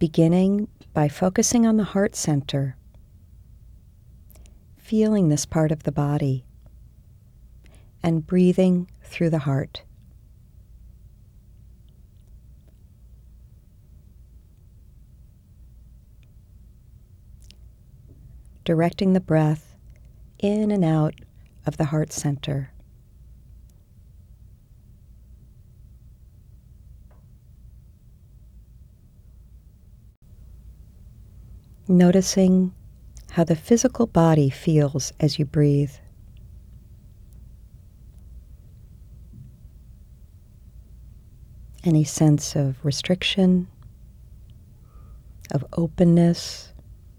beginning by focusing on the heart center, feeling this part of the body, and breathing through the heart. Directing the breath in and out of the heart center. Noticing how the physical body feels as you breathe. Any sense of restriction, of openness,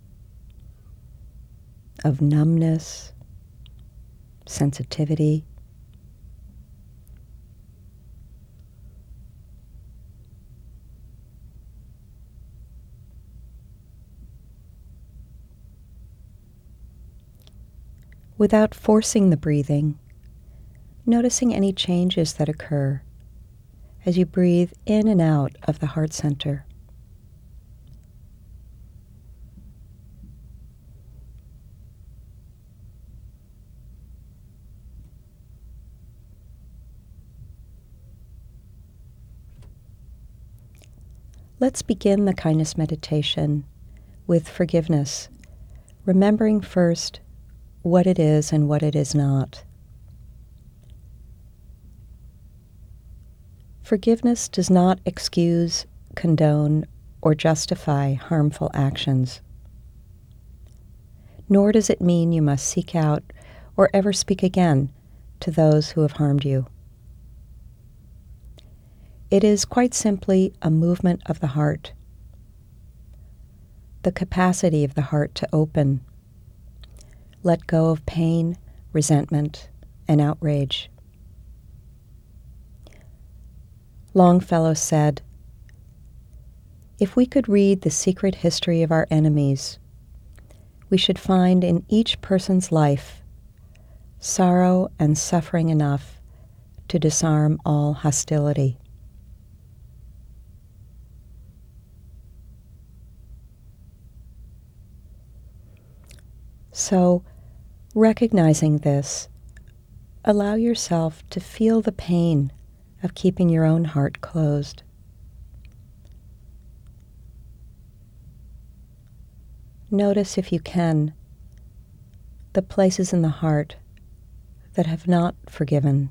of numbness, sensitivity. Without forcing the breathing, noticing any changes that occur as you breathe in and out of the heart center. Let's begin the kindness meditation with forgiveness, remembering first what it is and what it is not. Forgiveness does not excuse, condone, or justify harmful actions. Nor does it mean you must seek out or ever speak again to those who have harmed you. It is quite simply a movement of the heart, the capacity of the heart to open, let go of pain, resentment, and outrage. Longfellow said, "If we could read the secret history of our enemies, we should find in each person's life sorrow and suffering enough to disarm all hostility." So, recognizing this, allow yourself to feel the pain of keeping your own heart closed. Notice, if you can, the places in the heart that have not forgiven.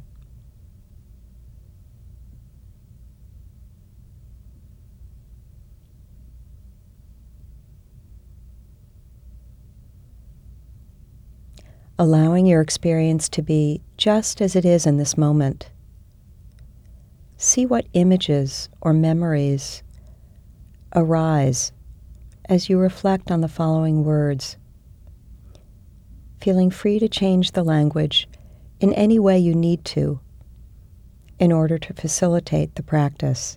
Allowing your experience to be just as it is in this moment. See what images or memories arise as you reflect on the following words, feeling free to change the language in any way you need to in order to facilitate the practice.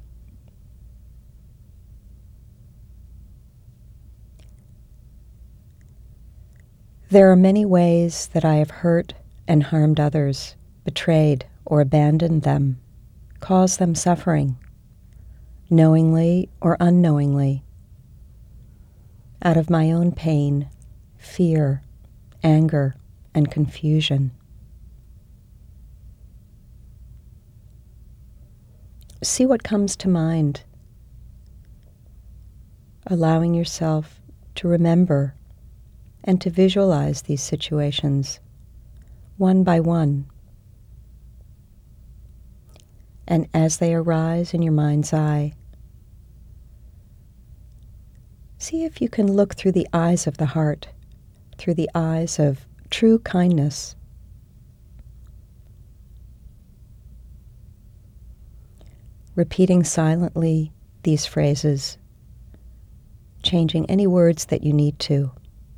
There are many ways that I have hurt and harmed others, betrayed or abandoned them, caused them suffering, knowingly or unknowingly, out of my own pain, fear, anger, and confusion. See what comes to mind, allowing yourself to remember and to visualize these situations one by one. And as they arise in your mind's eye, see if you can look through the eyes of the heart, through the eyes of true kindness. Repeating silently these phrases, changing any words that you need to.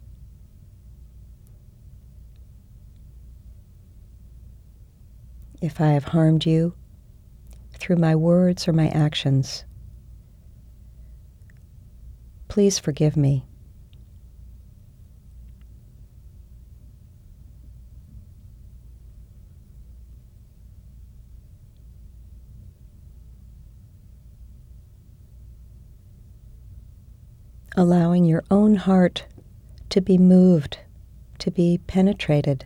If I have harmed you through my words or my actions, please forgive me. allowing your own heart to be moved, to be penetrated,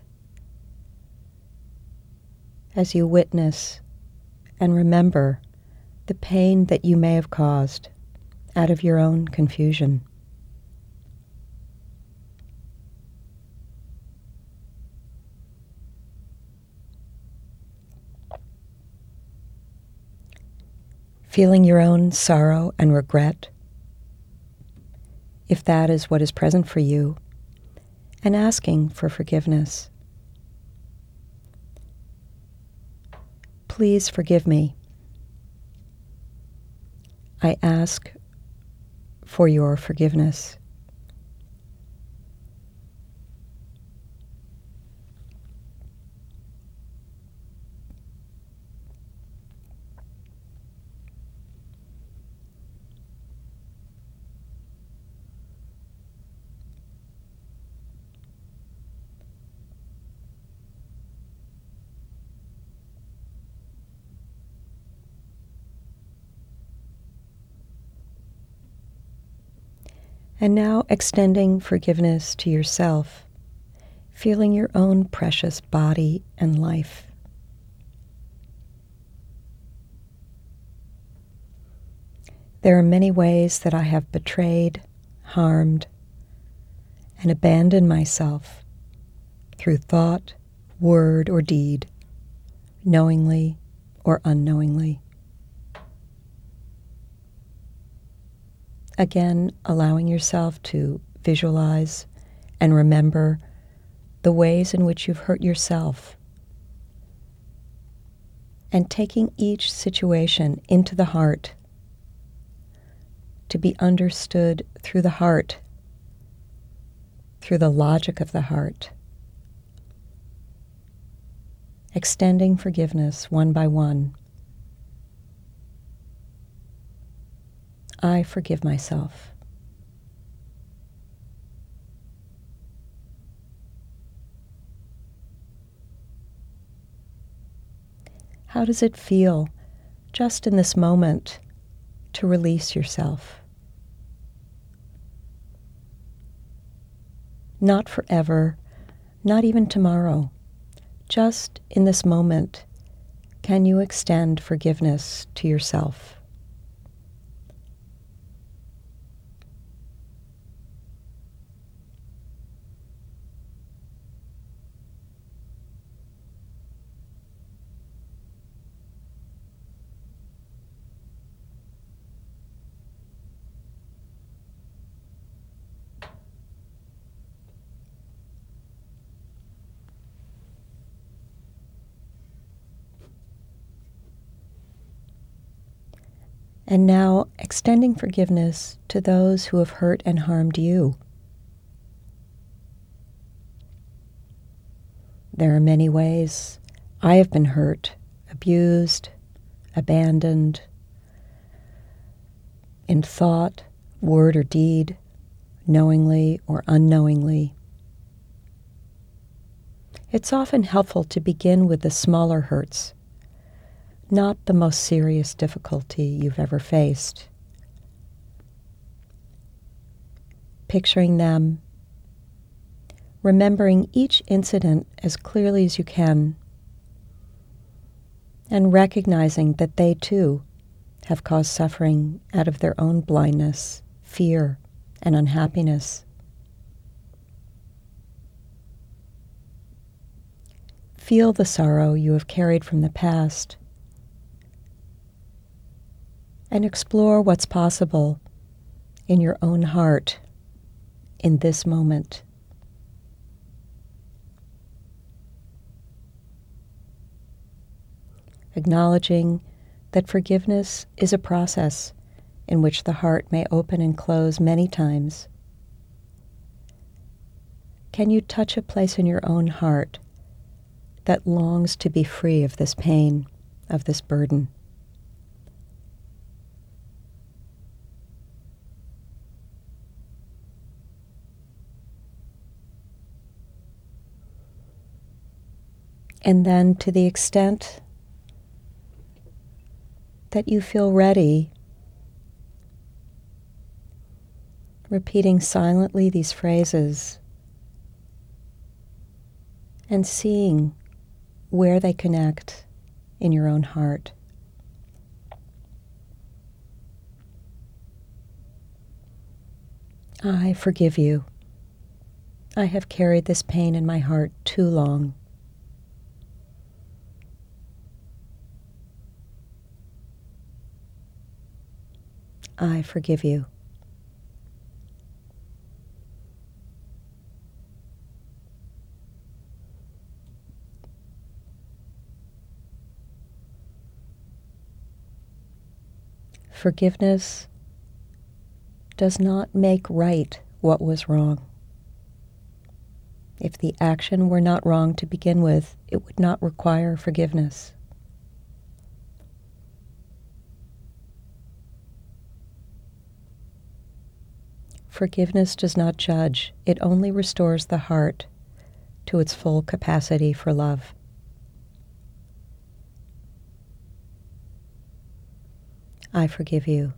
as you witness and remember the pain that you may have caused out of your own confusion. Feeling your own sorrow and regret, if that is what is present for you, and asking for forgiveness. Please forgive me. I ask for your forgiveness. And now extending forgiveness to yourself, feeling your own precious body and life. There are many ways that I have betrayed, harmed, and abandoned myself through thought, word, or deed, knowingly or unknowingly. Again, allowing yourself to visualize and remember the ways in which you've hurt yourself, and taking each situation into the heart to be understood through the heart, through the logic of the heart, extending forgiveness one by one. I forgive myself. How does it feel just in this moment to release yourself? Not forever, not even tomorrow. Just in this moment, can you extend forgiveness to yourself? And now extending forgiveness to those who have hurt and harmed you. There are many ways I have been hurt, abused, abandoned, in thought, word, or deed, knowingly or unknowingly. It's often helpful to begin with the smaller hurts, not the most serious difficulty you've ever faced. Picturing them, remembering each incident as clearly as you can, and recognizing that they too have caused suffering out of their own blindness, fear, and unhappiness. Feel the sorrow you have carried from the past, and explore what's possible in your own heart in this moment. Acknowledging that forgiveness is a process in which the heart may open and close many times. Can you touch a place in your own heart that longs to be free of this pain, of this burden? And then, to the extent that you feel ready, repeating silently these phrases and seeing where they connect in your own heart. I forgive you. I have carried this pain in my heart too long. I forgive you. Forgiveness does not make right what was wrong. If the action were not wrong to begin with, it would not require forgiveness. Forgiveness does not judge. It only restores the heart to its full capacity for love. I forgive you.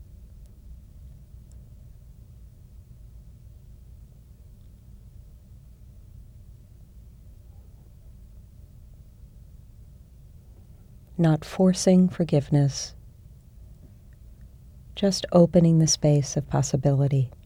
Not forcing forgiveness, just opening the space of possibility.